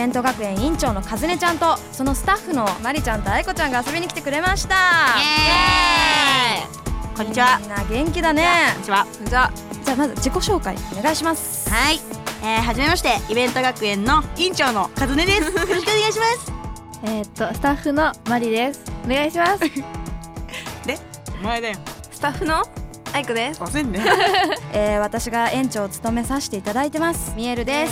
ント学園委員長のかずねちゃんとそのスタッフのまりちゃんとあいこちゃんが遊びに来てくれました。 こんにちは。 みんな元気だね。 こんにちは。 じゃあまず自己紹介お願いします。 はい、はじめまして、イベント学園の委員長のかずねです。よろしくお願いします。 スタッフのまりです。お願いします。 で、お前だよ。 スタッフのあいこです。 忘んね。 私が園長を務めさせていただいてますみえるです。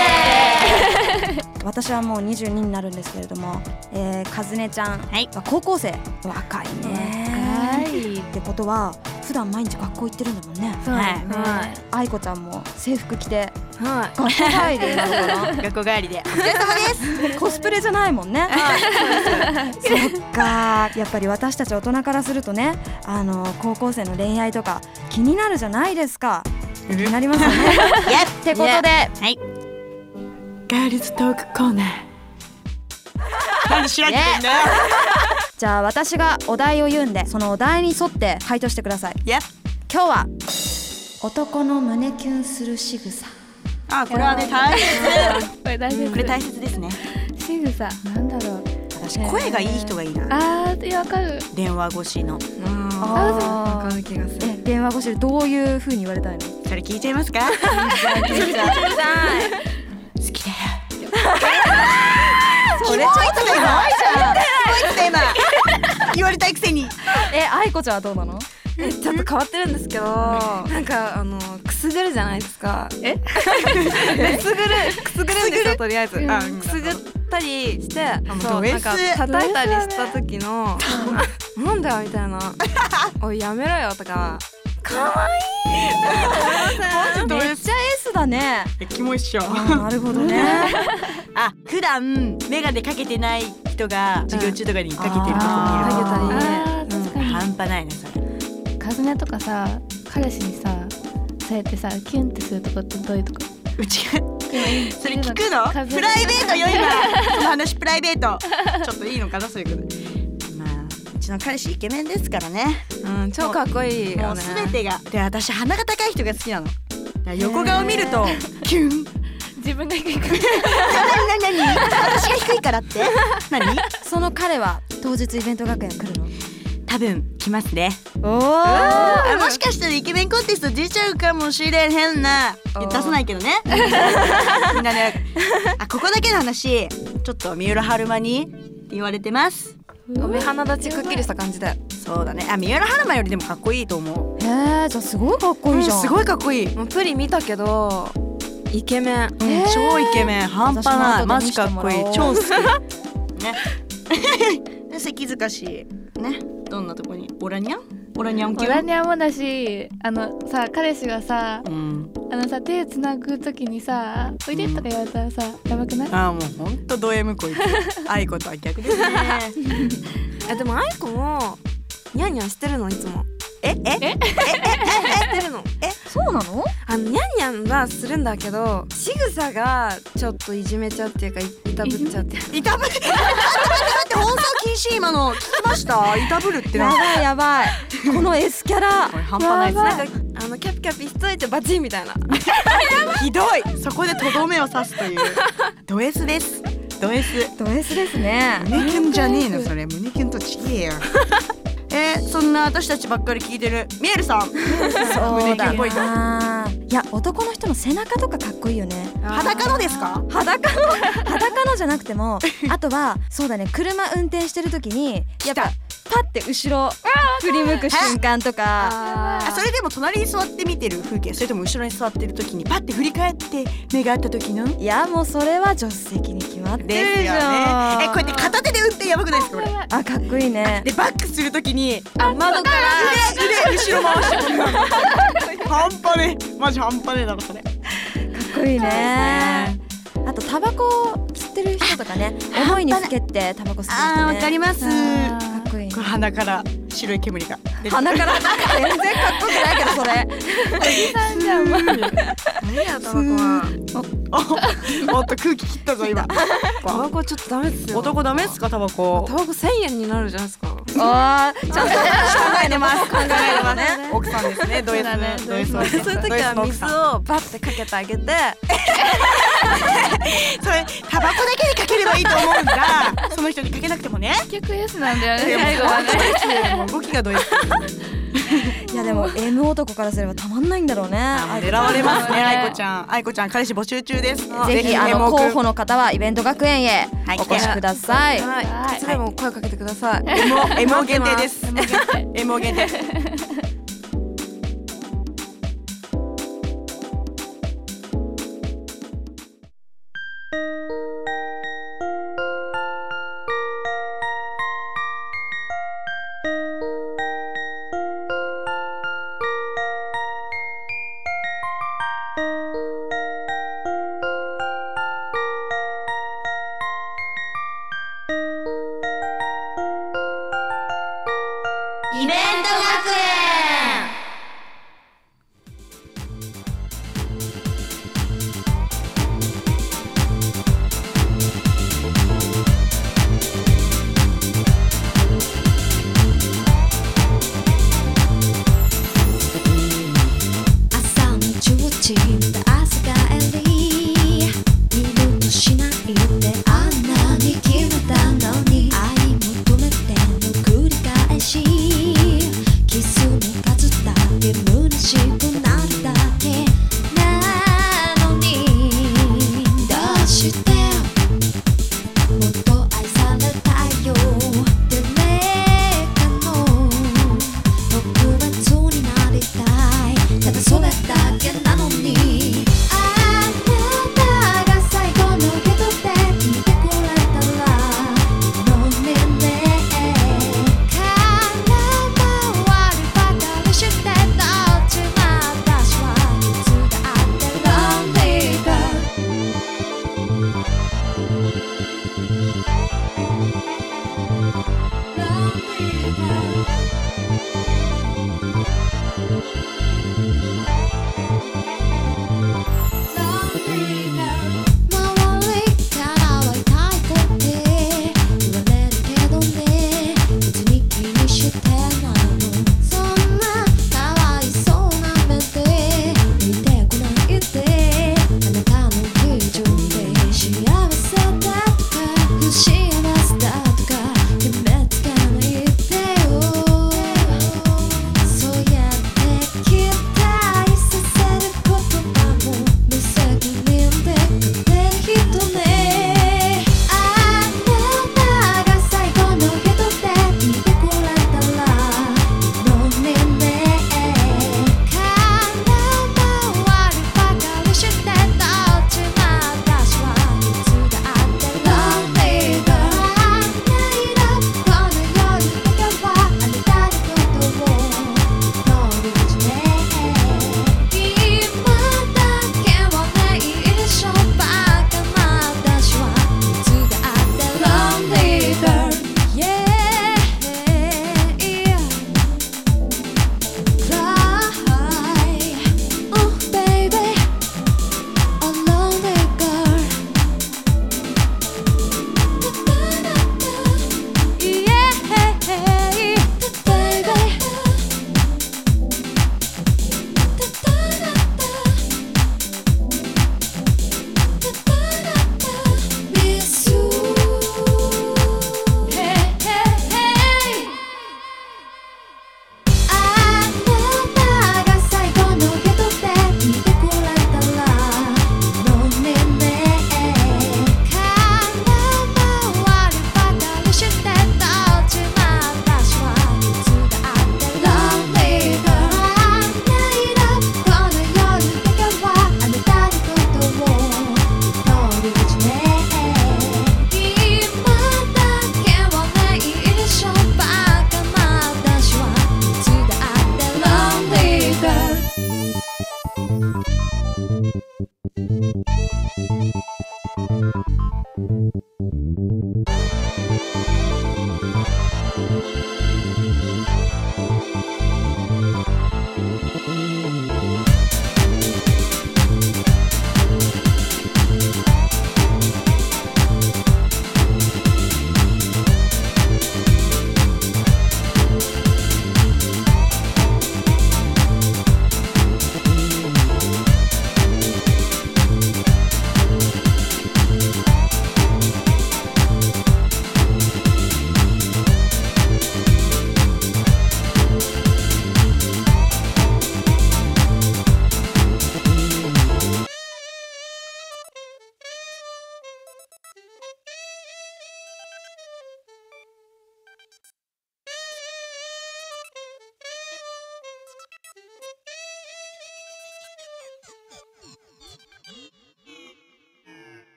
私はもう22になるんですけれども、かずねちゃんは高校生、若いね。ってことは普段毎日学校行ってるんだもんね。あいこちゃんも制服着て学校帰りなのかな。 学校帰りでお疲れ様です。 コスプレじゃないもんね。そっか、やっぱり私たち大人からするとね、高校生の恋愛とか気になるじゃないですか。気になりますよね。ってことで、 はい、ガールズトークコーナー。何しらけてんだよ。 じゃあ私がお題を言うんで、そのお題に沿って回答してください。今日は男の胸キュンする仕草。 これはね、大切。 これ大切ですね。 仕草なんだろう。 私声がいい人がいいな。 いや、わかる。 電話越しの。 わかる気がする。 電話越しでどういう風に言われたいの？ それ聞いちゃいますか？ 聞いちゃい。 好きだよ。 それちょっとやばいじゃん。 今言われたいくせに。 あいこちゃんはどうなの？ ちょっと変わってるんですけど、なんかくすぐるじゃないですか。くすぐるんですよ、とりあえず。くすぐったりして、なんか叩いたりした時のなんだよみたいな、おいやめろよとか、かわいい。 めっちゃ S だね。 キモいっしょ。 なるほどね。 普段メガネかけてない人が授業中とかにかけてるとこ見ると半端ないね、それ。 かずねとかさ、彼氏にさ、そうやってさ、キュンってするとこってどういうとこ？ うちがそれ聞くの？プライベートよ、今。その話プライベート。ちょっといいのかな、そういうこと。うちの彼氏イケメンですからね。 超かっこいいよね。 もう全てが。で、私鼻が高い人が好きなの。横顔見るとキュン。 自分が低いから。 何？私が低いからって？何？ その彼は当日イベント学園来るの？ 多分来ますね。 もしかしたらイケメンコンテスト出ちゃうかもしれへんな。出さないけどね。みんなね。ここだけの話、ちょっと三浦春馬に言われてます。 目鼻立ちくっきりした感じで。 そうだね。三浦春馬よりでもかっこいいと思う。 じゃあすごいかっこいいじゃん。 すごいかっこいい。 もうプリ見たけどイケメン。 超イケメン。半端ない。マジかっこいい。超好き。ね。関塚氏ね。どんなとこに？オラニャンキュン？ オラニャンもだし、さ、彼氏がさ、さ、手つなぐときにさ、おいでとか言われたらさ、やばくない？ もうほんとド M こいつ。あいことは逆ですね。 でもあいこもニャンニャンしてるの、いつも。してるの。 そうなの？ ニャンニャンはするんだけど、仕草がちょっといじめちゃうっていうか、いたぶっちゃって。 いたぶる？待って放送禁止。今の聞きました？いたぶるってやばい。この S キャラ半端ないですね。 なんかキャピキャピしといてバチンみたいな。 ひどい。そこでとどめを刺すというド S です。ド S ですね。 胸キュンじゃねえのそれ。胸キュンとちげえよ。そんな私たちばっかり聞いてるミエルさん。 そうだな。いや、男の人の背中とかかっこいいよね。 裸のですか？ 裸のじゃなくても、あとはそうだね、車運転してる時にやっぱパッて後ろ振り向く瞬間とか。 それでも隣に座って見てる風景、それとも後ろに座ってる時にパッて振り返って目が合った時の？ いや、もうそれは助手席に決まってるじゃん。 ですよね。こうやって片手で運転やばくないですかこれ？ かっこいいね。 でバックする時に窓から腕後ろ回して半端ねえ。マジ半端ねえだろそれ。かっこいいね。あとタバコ吸ってる人とかね、思いにふけってタバコ吸ってる人ね。 わかります。かっこいい。 これ鼻から白い煙が鼻から全然かっこよくないけどそれ。 おじさんじゃん。何やタバコは。 おっと空気切ったぞ今。 タバコちょっとダメですよ。 男ダメですかタバコ？ タバコ1000円になるじゃないですか。 ちゃんと考えてます。考えてますね。奥さんですね。ド S ね。 そういう時は水をバッてかけてあげて。 それタバコだけにかければいいと思うんだ。その人にかけなくてもね。 結局 S なんだよね最後はね。 もう動きがド S。 いやでも M 男からすればたまんないんだろうね。 狙われますね。愛子ちゃん、愛子ちゃん彼氏募集中です。 ぜひ候補の方はイベント学園へお越しください。 はい。いつでも声かけてください。 M 限定です。M 限定。 イベント学園。 朝の10時朝帰り見るとしないであんなに決めたのに愛求めての繰り返しキスの数だけ虚しくなるだけなのにどうしてもっと愛されたいよ誰かの特別になりたいただそれだけなのにあなたが最後の人でいてくれたらのねね空回りばかりしてたうち私はいつだって Lonely Lonely Girl 周りからは痛いって言われるけどね別に気にしてないのそんなかわいそうな目で見てこないであなたの基準で幸せだとか不幸せだとか決めつけないでよ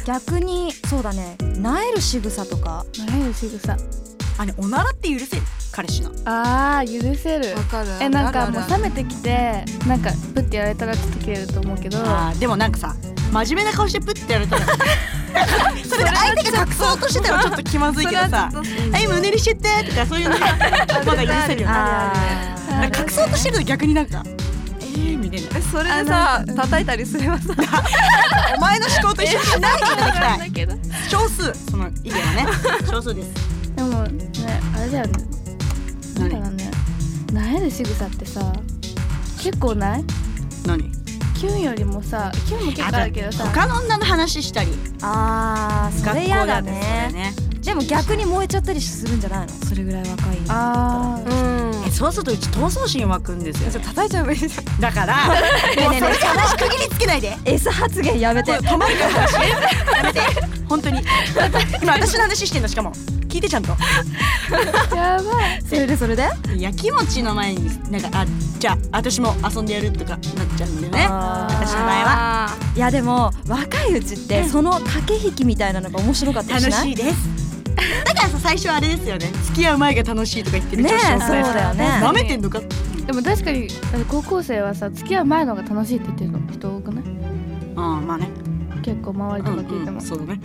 逆にそうだね、萎える仕草とか。 萎える仕草、 あれおならって許せる？彼氏の。 あー許せる。 わかる。 なんかもう冷めてきてなんかプッてやられたらちょっと切れると思うけど、 でもなんかさ、真面目な顔してプッてやられたらそれで相手が隠そうとしてたらちょっと気まずいけどさ、はい胸にしちゃってとかそういうのがまだ許せるよね。なんか隠そうとしてると逆になんかみたいな。 それでさ叩いたりすればさお前の思考と一緒にしないでいただきたい。 だけど少数、その意見はね少数です。 でもね、あれだよね、だからね、萎える仕草ってさ結構ない？ 何？ キュンよりもさ、キュンも結構あるけどさ、 他の女の話したり、 それ嫌だ学校ね。 でね。 でも逆に燃えちゃったりするんじゃないの？それぐらい若いだったら。 そうするとうち闘争心湧くんですよ。 じゃあ叩いちゃえばいいじゃん。 だからもうそれで話区切りつけないで。 S 発言やめて。 止まるから話やめて本当に。今私の話してんの、しかも聞いてちゃんと。 やばい。 それでやきもちの前になんかじゃあ私も遊んでやるとかなっちゃうんだよね、私の場合は。 いやでも若いうちってその駆け引きみたいなのが面白かったりしない？ 楽しいです。だからさ、最初はあれですよね、付き合う前が楽しいとか言ってる女子ね。 をさ、 そうだよね。 舐めてんのか。 でも確かに高校生はさ、付き合う前の方が楽しいって言ってるの人多くない？ まあね、 結構周りとか聞いても、 そうだね。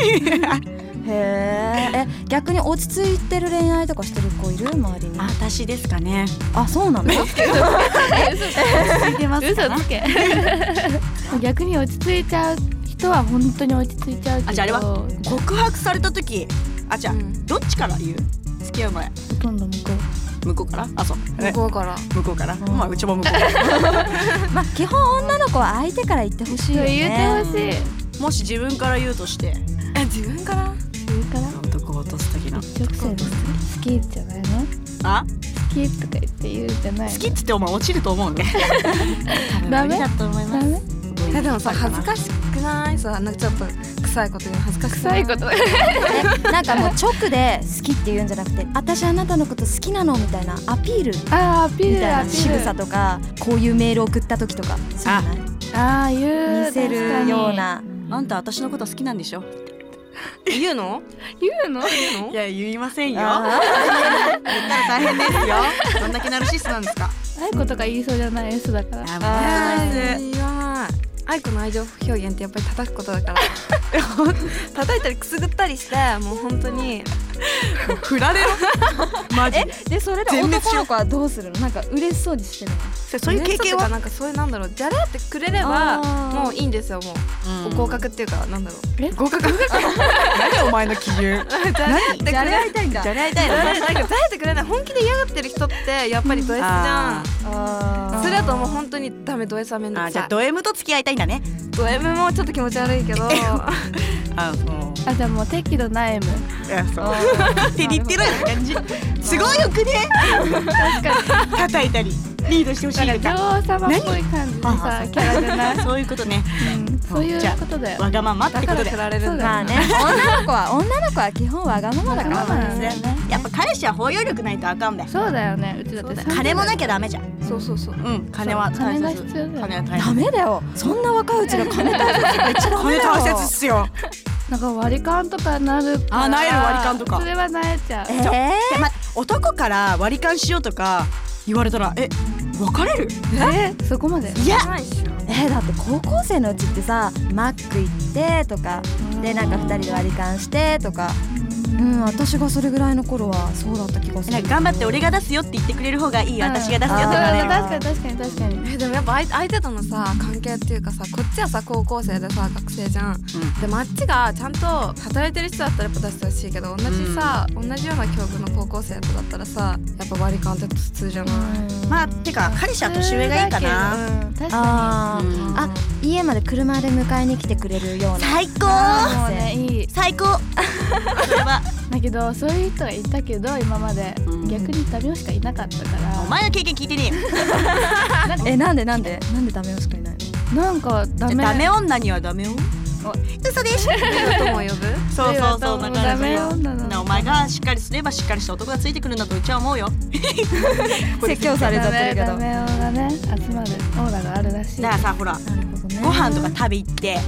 へえ。逆に落ち着いてる恋愛とかしてる子いる？周りに。 私ですかね。 あ、そうなの？ ついてますかな。 嘘つけ。逆に落ち着いちゃう人は本当に落ち着いちゃうけど。 じゃああれは告白された時、じゃあどっちから言う？付き合う前。 ほとんど向こうから？そう。 向こうから。 向こうから。まあうちも向こう。 まあ基本女の子は相手から言ってほしいよね。 言ってほしい。 もし自分から言うとして、 自分から男を落とす時の直線好きじゃないの？好きとか言って言うじゃないの？ 好きっつってお前落ちると思うね。 ダメだと思います。 でもさ、恥ずかしくないさ、なんかちょっと臭いこと言うの恥ずかしくない？ 臭いことなんかもう直で好きって言うんじゃなくて、私あなたのこと好きなのみたいなアピールみアピールたいな仕草とか、こういうメール送った時とか、そうじゃない？ 言う、 見せるような。 あんた私のこと好きなんでしょ？ 言うの？ いや言いませんよ。言ったら大変ですよ。どんだけナルシストなんですか。 あいことか言いそうじゃない？ S だから。 言わない。愛子の愛情表現ってやっぱり叩くことだから叩いたりくすぐったりして、もう本当に振られろマジでそれで男の子はどうするの？なんか嬉しそうにしてるの？ そういう経験はなんかそういうなんだろう、じゃれ合ってくれればもういいんですよ。もう合格っていうか、なんだろう、合格何お前の基準。 じゃれ合いたいんだ。 じゃれ合いたいの。なんかじゃれ合ってくれない、本気で嫌がってる人ってやっぱりド S じゃん。それだともう本当にダメ、ド S はめんどくさい。 じゃあド M と付き合いたいんだね。 ド M もちょっと気持ち悪いけどそう。 じゃあもう適度な M。 そうって言ってる感じ。すごいよくね。 確かに叩いたりリードしてほしいなんか女王様っぽい感じのさキャラじゃない？ そういうことね。 そういうことだよ。 わがままってことで。 られるんだ。 まあね、女の子は基本わがままだからね。 やっぱ彼氏は包容力ないとあかんべ。 そうだよね。うちだって金もなきゃダメじゃん。 そうそうそう。 金は金が必要だよ。 金は大切。 ダメだよ。そんな若いうちが金大切とか言っちゃダメだよ。 金大切っすよ。 なんか割り勘とかなるから。 なえる割り勘とか。 それはなえちゃう。 男から割り勘しようとか言われたら別れる？ そこまで？ いやだって高校生のうちってさ、マック行ってとかでなんか2人で割り勘してとか、私がそれぐらいの頃はそうだった気がする。 頑張って俺が出すよって言ってくれる方がいいよ、私が出すよってなれる。 確かに。 でもやっぱ相手とのさ関係っていうかさ、こっちはさ高校生でさ学生じゃん、でもあっちがちゃんと働いてる人だったらやっぱ出してほしいけど、同じような境遇の高校生だったらさ、やっぱ割り勘って普通じゃない？ まあてか彼氏は年上がいいかな。 確かに。家まで車で迎えに来てくれるような。 最高。 もうね、いい。 最高。それはだけどそういう人がいたけど今まで逆にダメ男しかいなかったから。 お前の経験聞いてねえよ。 なんでダメ男しかいないの？ なんかダメ女にはダメよ。嘘でしょ。 とも呼ぶ。 そうダメ女なの。 お前がしっかりすればしっかりした男がついてくるんだとうちは思うよ。 説教されちゃってるけど。 ダメ男がね集まるオーラがあるらしい。 だからさ、ほらご飯とか食べ行って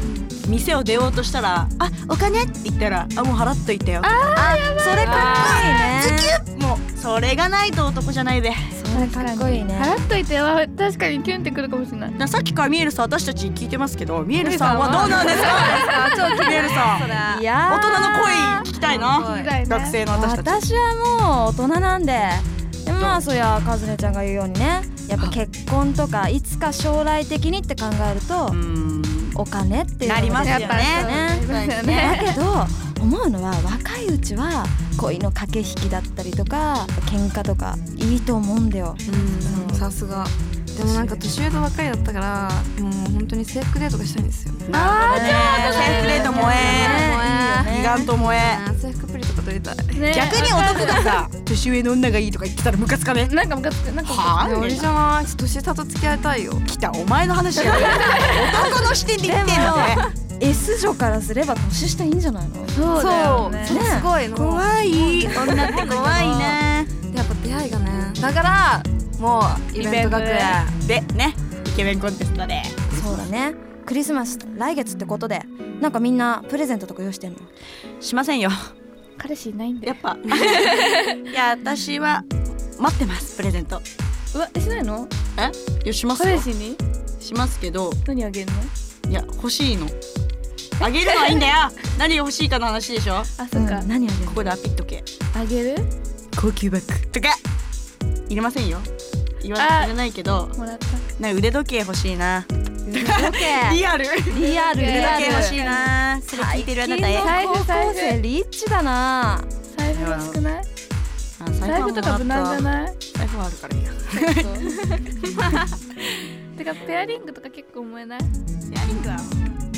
店を出ようとしたら「あ、お金?」って言ったら「あ、もう払っといたよ」 それかっこいいね。 ズキュッ、もうそれがないと男じゃないべ。 それかっこいいね。 払っといては確かにキュンってくるかもしれない。 さっきからミエルさん私たち聞いてますけど、ミエルさんはどうなんですか？ミエルさん、 いやー、 大人の声聞きたいな。 聞きたいね学生の私たち。 私はもう大人なんで、でもまあそりゃカズネちゃんが言うようにね、やっぱ結婚とかいつか将来的にって考えるとお金っていうのなりますよね。 だけど思うのは、若いうちは恋の駆け引きだったりとか喧嘩とかいいと思うんだよ。 さすが。でもなんか年上とばっかりだったから、もう本当に制服デートがしたいんですよ。 なるほどね。制服デート萌え、ギガント萌え。 制服プリとか撮りたい。 逆に男がさ、年上の女がいいとか言ってたらムカつかね。 なんかムカつく。なんかはぁ、 俺じゃない。年下と付き合いたいよ。 来た、お前の話や。男の視点で言ってんだね。 S 女からすれば年下いいんじゃないの？ そうだよね。 すごいの。 怖い、女って怖いね。 やっぱ出会いがね。だからもうイベント学園でね、イケメンコンテストで。 そうだね。クリスマス来月ってことで、なんかみんなプレゼントとか用意してんの？ しませんよ。 彼氏いないんで。 やっぱいや、私は待ってます、プレゼント。 うわ、しないの？ いや、しますよ。 彼氏にしますけど、 何あげるの？ いや、欲しいの。あげるのはいいんだよ。何が欲しいかの話でしょ。 あ、そっか。 何あげる？ ここでアピっとけ。 あげる？ 高級バッグとか入れませんよ。入れないけど、 もらった。 なんか腕時計欲しいな。 腕時計。 リアルリアル。 腕時計欲しいな。それ聞いてるあなたへ。 財布高校生リッチだな。 財布欲しくない？財布とか無難じゃない？ 財布はあるからいいや。 てかペアリングとか結構思えない？ ペアリングは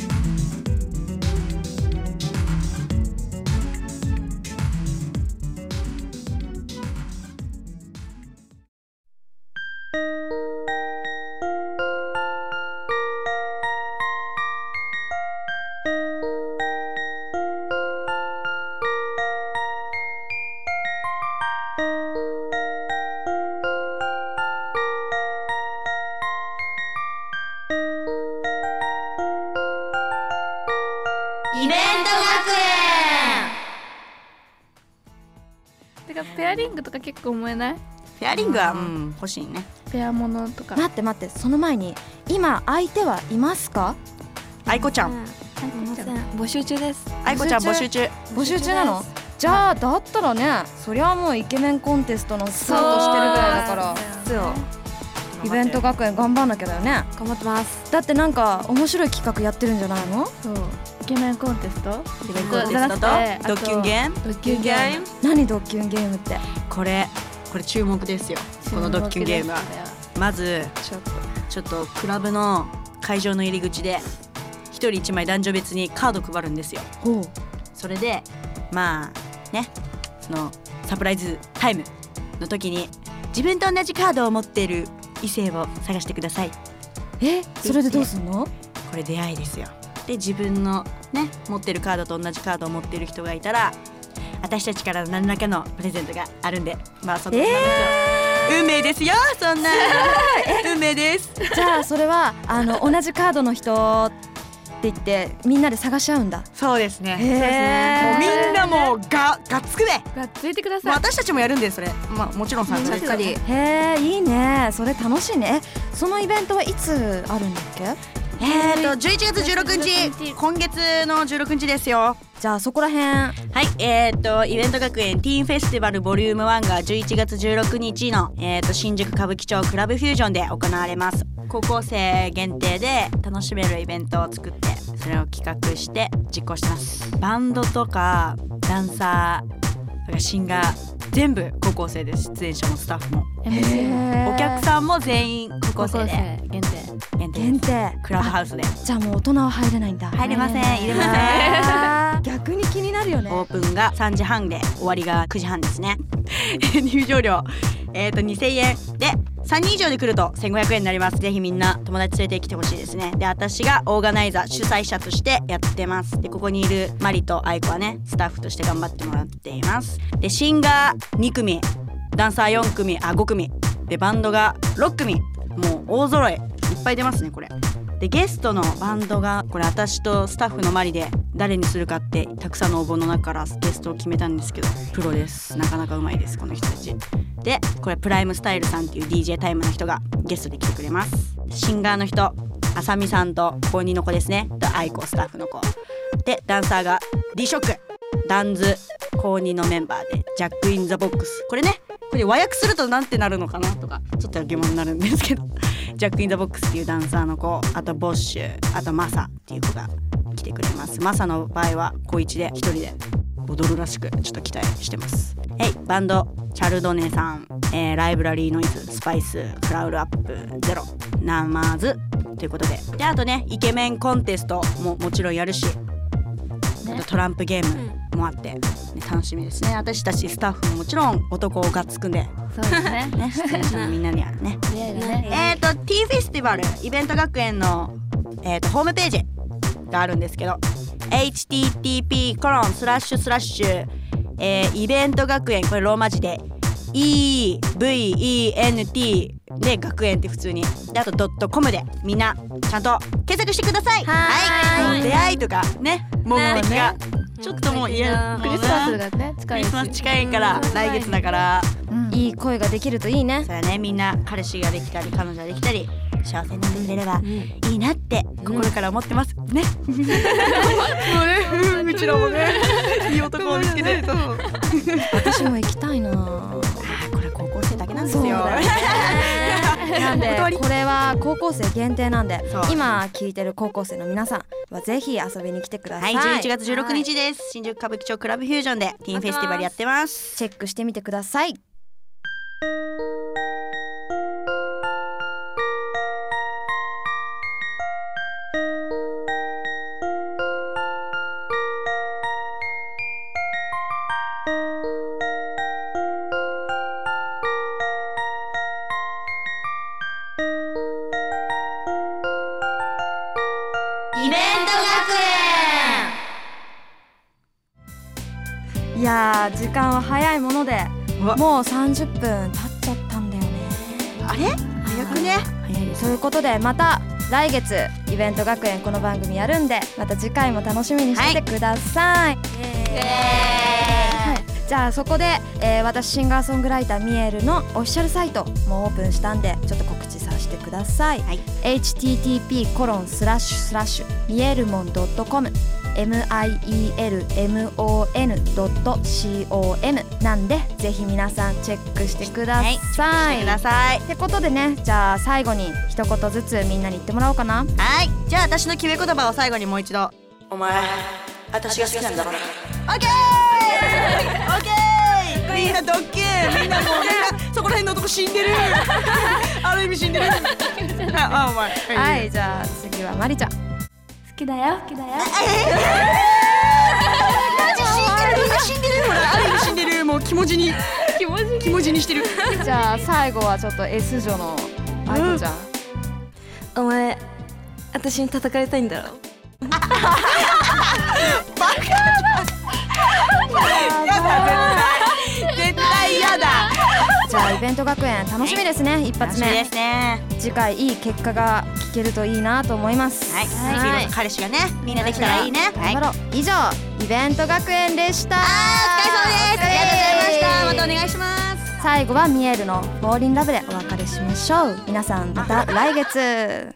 イベント学園。 てかペアリングとか結構思えない？ ペアリングは欲しいね。 ペアものとか。 待って待って、その前に今相手はいますか？ 愛子ちゃん。 募集中です。 愛子ちゃん募集中。 募集中なの？じゃあだったらね、そりゃもうイケメンコンテストのスタートしてるぐらいだからイベント学園頑張んなきゃだよね。 頑張ってます。 だってなんか面白い企画やってるんじゃないの？ そう。イケメンコンテスト？ イベントコンテストとドッキュンゲーム。 ドッキュンゲーム。 何ドッキュンゲームって？ これ注目ですよ。このドッキュンゲームはまずちょっとクラブの会場の入り口で一人一枚男女別にカード配るんですよ。 ほう。 それでまあね、そのサプライズタイムの時に自分と同じカードを持っている異性を探してください。 それでどうすんの？ これ出会いですよ。で自分のね持ってるカードと同じカードを持っている人がいたら、私たちから何らかのプレゼントがあるんで、まあその運命ですよ。そんな運命です。 じゃあそれは同じカードの人って言ってみんなで探し合うんだ。 そうですね。 へー。 もうみんなもうがっつくべ。 がっついてください。 私たちもやるんでそれ。まあもちろん参加しっかり。 へー、いいね。それ楽しいね。そのイベントはいつあるんだっけ ？11月16日、今月の16日ですよ。 じゃあそこらへん。 はい、イベント学園ティーンフェスティバルボリューム1が11月16日の、新宿歌舞伎町クラブフュージョンで行われます。高校生限定で楽しめるイベントを作ってそれを企画して実行してます。バンドとかダンサー、シンガー全部高校生です。出演者もスタッフもお客さんも全員高校生で限定限定クラブハウスで。 じゃあもう大人は入れないんだ。 入れません、入れません。 逆に気になるよね。 オープンが3時半で終わりが9時半ですね。入場料2000円で3人以上で来ると1500円になります。ぜひみんな友達連れてきてほしいですね。で私がオーガナイザー主催者としてやってます。でここにいるマリとアイコはねスタッフとして頑張ってもらっています。でシンガー2組、ダンサー4組5組でバンドが6組、もう大揃いいっぱい出ますね。これでゲストのバンドがこれ私とスタッフのマリで誰にするかってたくさんの応募の中からゲストを決めたんですけど、プロです。なかなかうまいですこの人たちで。これプライムスタイルさんっていう DJ タイムの人がゲストで来てくれます。シンガーの人あさみさんと高2の子ですねとアイコスタッフの子で、ダンサーが D ショックダンズ高2のメンバーでジャックインザボックス、これねこれ和訳するとなんてなるのかなとかちょっと疑問になるんですけどジャックインザボックスっていうダンサーの子、あとボッシュ、あとマサっていう子が来てくれます。マサの場合は高1で一人で踊るらしくちょっと期待してます。バンドチャルドネさん、ライブラリーノイズ、スパイス、クラウルアップ、ゼロ、ナマーズということで、あとねイケメンコンテストももちろんやるし、あとトランプゲームもあって、ね、楽しみですね。私たちスタッフももちろん男がつくんで、 そうですね出演者のみんなにはねT フェスティバルイベント学園の、ホームページがあるんですけど http:// イベント学園、これローマ字で EVENT で学園って普通にで、あと.com でみんなちゃんと検索してください。はい、出会いとかね目的がちょっともうクリスマスがね近いし、 クリスマス近いから来月だから、 いい恋ができるといいね。 それはねみんな彼氏ができたり彼女ができたり幸せになってくれればいいなって心から思ってますね。もうねうちらもねいい男を見つけて私も行きたいな。 これ高校生だけなんですよ。 なんでこれは高校生限定なんで、今聞いてる高校生の皆さんはぜひ遊びに来てください。 はい、11月16日です。新宿歌舞伎町クラブフュージョンでティーンフェスティバルやってます。 チェックしてみてください。 イベント学園。 いやー時間は早いものでもう30分経っちゃったんだよね。 あれ早くね。 早いです。ということでまた来月イベント学園この番組やるんで、また次回も楽しみにしててください。じゃあそこで、私シンガーソングライターミエルのオフィシャルサイトもオープンしたんでちょっと告知させてください。http://mielmon.com mielmon.com なんでぜひ皆さんチェックしてください。ってことでね、じゃあ最後に一言ずつみんなに言ってもらおうかな。 はい、じゃあ私の決め言葉を最後にもう一度。お前私が好きなんだろうな。オッケーオッケー。みんなドッキー、みんなもうみんなそこら辺の男死んでるある意味死んでるあ、お前はい、じゃあ次はマリちゃん。 好きだよ好きだよ。 みんな死んでる。ほらある意味死んでる。もう気持ちにしてる。 じゃあ最後はちょっと S 女のアイコちゃん。 お前私に叩かれたいんだろ。 絶対やだ。 じゃあイベント学園楽しみですね。一発目ですね。 次回いい結果が聞けるといいなと思います。 はい、彼氏がねみんなできたらいいね。 頑張ろう。以上イベント学園でした。 お疲れ様です。ありがとうございました。またお願いします。 最後はミエルのフォーリンラブでお別れしましょう。皆さんまた来月。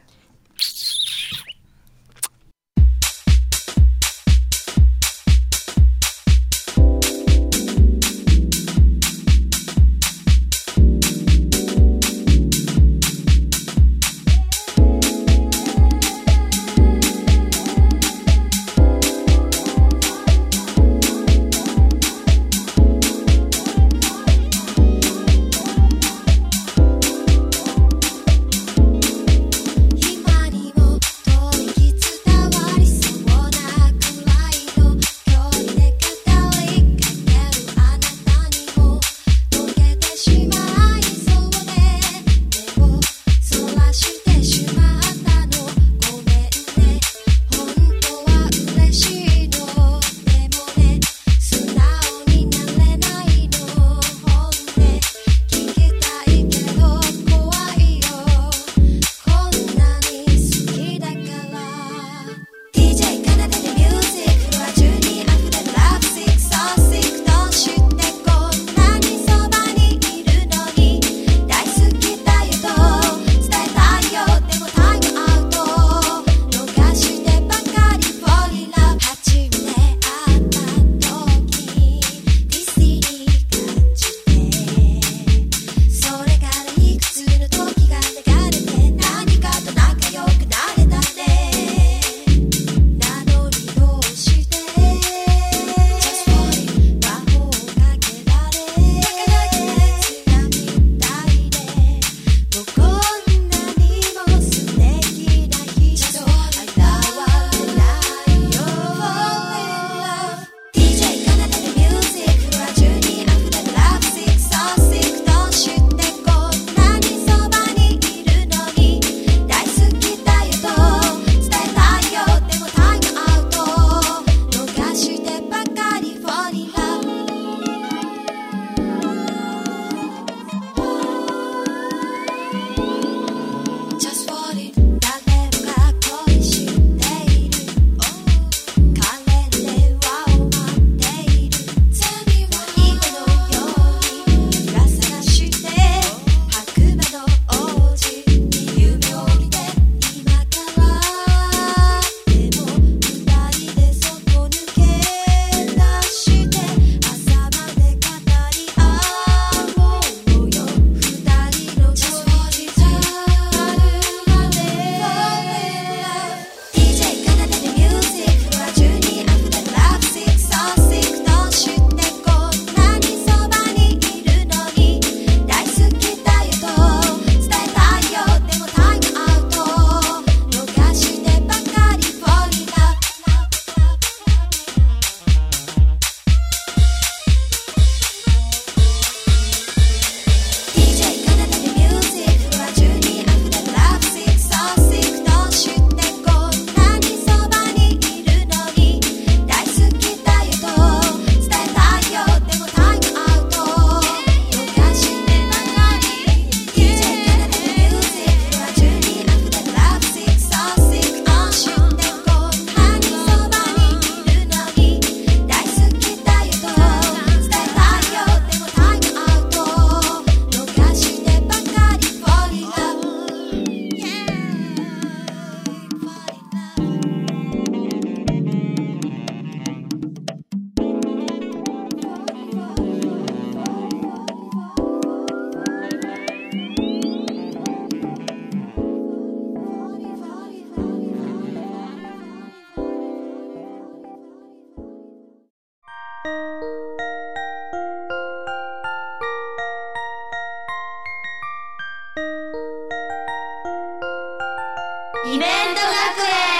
イベント学園